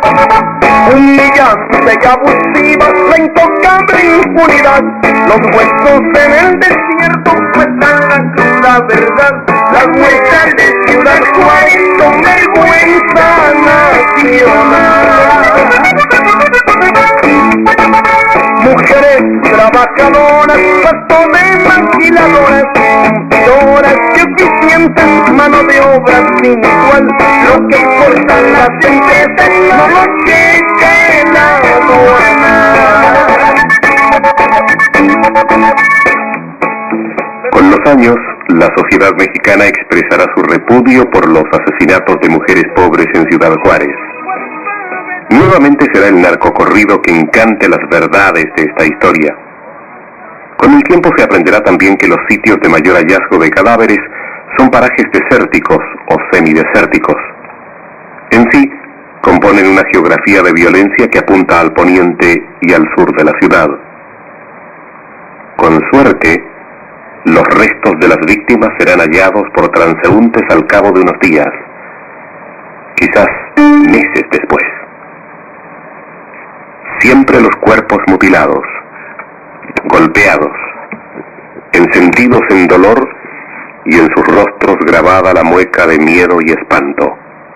Humillante y abusiva, la intocable impunidad, los huesos en el desierto cuestan la cruda verdad, las muestras de Ciudad Juárez son vergüenza nacional. Mujeres trabajadoras, pasto de maquiladoras, cumplidoras y eficientes, mano de obra sin igual, lo que importan las empresas, no lo checa en la aduana. Con los años, la sociedad mexicana expresará su repudio por los asesinatos de mujeres pobres en Ciudad Juárez. Nuevamente será el narcocorrido que encante las verdades de esta historia. Con el tiempo se aprenderá también que los sitios de mayor hallazgo de cadáveres son parajes desérticos o semidesérticos. En sí, componen una geografía de violencia que apunta al poniente y al sur de la ciudad. Con suerte, los restos de las víctimas serán hallados por transeúntes al cabo de unos días, quizás meses después. Siempre los cuerpos mutilados, golpeados, encendidos en dolor y en sus rostros grabada la mueca de miedo y espanto.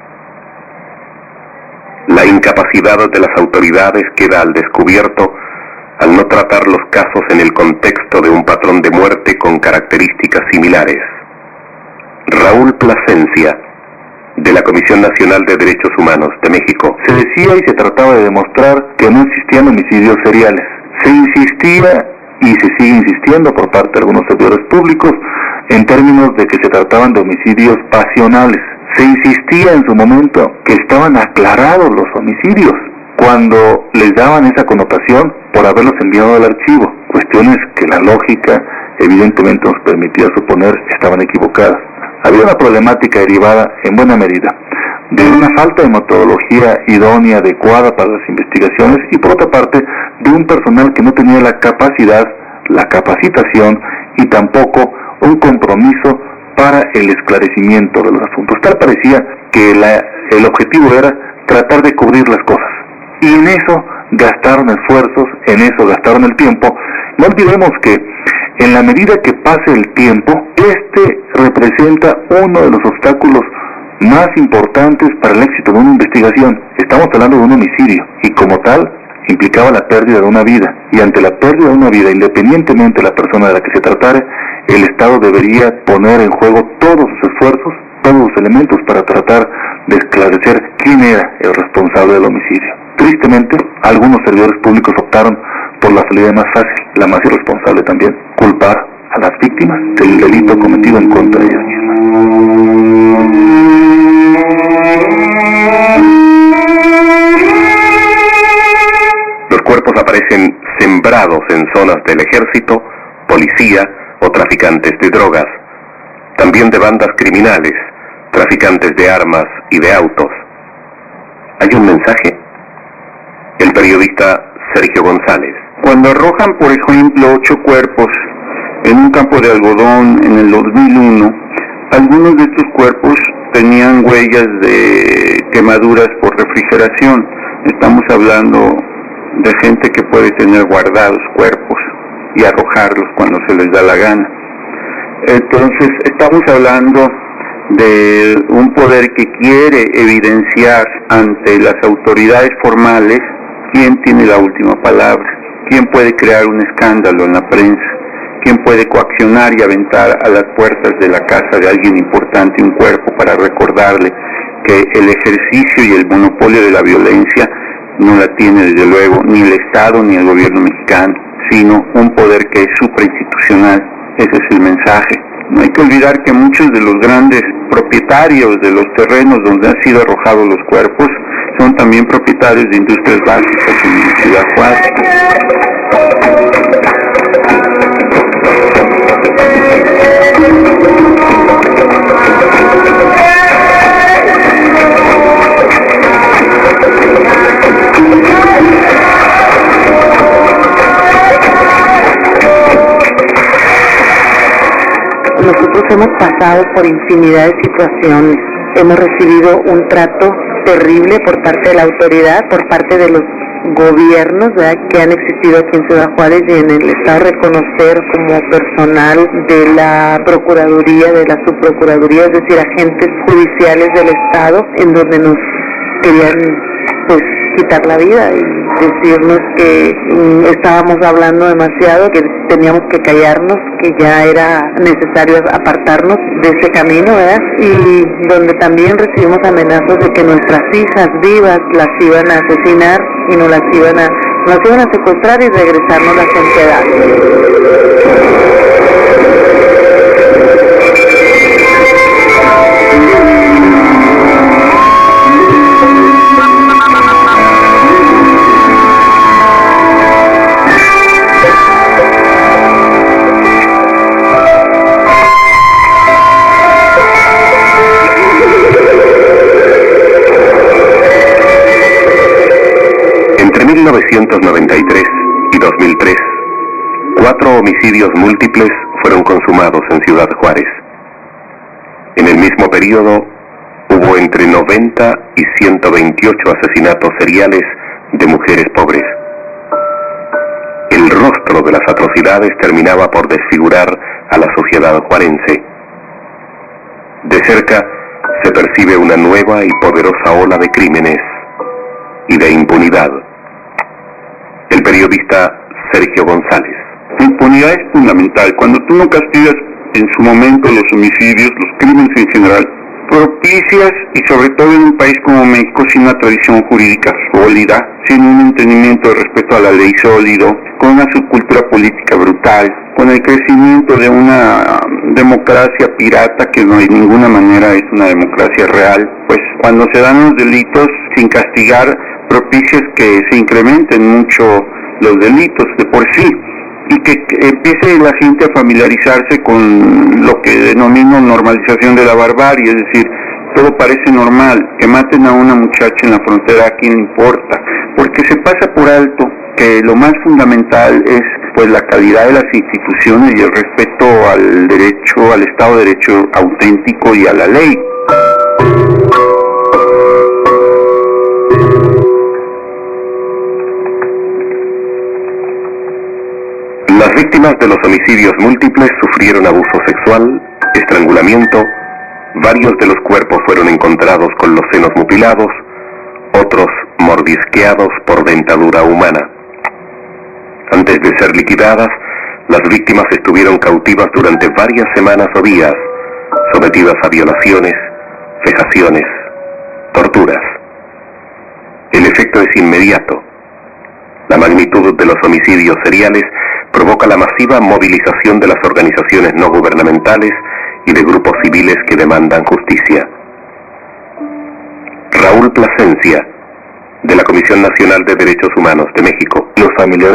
La incapacidad de las autoridades queda al descubierto al no tratar los casos en el contexto de un patrón de muerte con características similares. Raúl Plasencia, de la Comisión Nacional de Derechos Humanos de México. Se decía y se trataba de demostrar que no existían homicidios seriales. Se insistía y se sigue insistiendo por parte de algunos servidores públicos en términos de que se trataban de homicidios pasionales. Se insistía en su momento que estaban aclarados los homicidios, cuando les daban esa connotación por haberlos enviado al archivo, cuestiones que la lógica evidentemente nos permitía suponer estaban equivocadas. Había una problemática derivada en buena medida de una falta de metodología idónea, adecuada para las investigaciones, y por otra parte de un personal que no tenía la capacidad, la capacitación y tampoco un compromiso para el esclarecimiento de los asuntos. Tal parecía que el objetivo era tratar de cubrir las cosas, y en eso gastaron esfuerzos, en eso gastaron el tiempo. No olvidemos que en la medida que pase el tiempo, este representa uno de los obstáculos más importantes para el éxito de una investigación. Estamos hablando de un homicidio, y como tal implicaba la pérdida de una vida, y ante la pérdida de una vida, independientemente de la persona de la que se tratare, el Estado debería poner en juego todos sus esfuerzos, todos los elementos para tratar de esclarecer quién era el responsable del homicidio. Tristemente, algunos servidores públicos optaron por la salida más fácil, la más irresponsable también: culpar a las víctimas del delito cometido en contra de ellas mismas. Los cuerpos aparecen sembrados en zonas del ejército, policía o traficantes de drogas, también de bandas criminales, traficantes de armas y de autos. Hay un mensaje. El periodista Sergio González. Cuando arrojan, por ejemplo, 8 cuerpos en un campo de algodón en el 2001, algunos de estos cuerpos tenían huellas de quemaduras por refrigeración. Estamos hablando de gente que puede tener guardados cuerpos y arrojarlos cuando se les da la gana. Entonces, estamos hablando de un poder que quiere evidenciar ante las autoridades formales quién tiene la última palabra, quién puede crear un escándalo en la prensa, quién puede coaccionar y aventar a las puertas de la casa de alguien importante un cuerpo para recordarle que el ejercicio y el monopolio de la violencia no la tiene desde luego ni el Estado ni el gobierno mexicano, sino un poder que es suprainstitucional. Ese es el mensaje. No hay que olvidar que muchos de los grandes propietarios de los terrenos donde han sido arrojados los cuerpos son también propietarios de industrias básicas en Ciudad Juárez. Nosotros hemos pasado por infinidad de situaciones, hemos recibido un trato terrible por parte de la autoridad, por parte de los gobiernos, ¿verdad?, que han existido aquí en Ciudad Juárez y en el estado, reconocer como personal de la Procuraduría, de la Subprocuraduría, es decir, agentes judiciales del estado, en donde nos querían pues quitar la vida y decirnos que estábamos hablando demasiado, que teníamos que callarnos, que ya era necesario apartarnos de ese camino, ¿verdad? Y donde también recibimos amenazas de que nuestras hijas vivas las iban a asesinar y nos iban a secuestrar y regresarnos las pedazos. Entre 1993 y 2003, 4 homicidios múltiples fueron consumados en Ciudad Juárez. En el mismo periodo, hubo entre 90 y 128 asesinatos seriales de mujeres pobres. El rostro de las atrocidades terminaba por desfigurar a la sociedad juarense. De cerca se percibe una nueva y poderosa ola de crímenes y de impunidad. El periodista Sergio González. La impunidad es fundamental. Cuando tú no castigas en su momento los homicidios, los crímenes en general, propicias, y sobre todo en un país como México, sin una tradición jurídica sólida, sin un entendimiento de respeto a la ley sólido, con una subcultura política brutal, con el crecimiento de una democracia pirata que no de ninguna manera es una democracia real, pues cuando se dan los delitos sin castigar, propicias que se incrementen mucho los delitos de por sí, y que empiece la gente a familiarizarse con lo que denomino normalización de la barbarie, es decir, todo parece normal, que maten a una muchacha en la frontera, ¿a quién le importa? Porque se pasa por alto que lo más fundamental es pues la calidad de las instituciones y el respeto al derecho, al Estado de Derecho auténtico y a la ley. Las víctimas de los homicidios múltiples sufrieron abuso sexual, estrangulamiento, varios de los cuerpos fueron encontrados con los senos mutilados, otros mordisqueados por dentadura humana. Antes de ser liquidadas, las víctimas estuvieron cautivas durante varias semanas o días, sometidas a violaciones, vejaciones, torturas. El efecto es inmediato. La magnitud de los homicidios seriales provoca la masiva movilización de las organizaciones no gubernamentales y de grupos civiles que demandan justicia. Raúl Plasencia, de la Comisión Nacional de Derechos Humanos de México. Los familiares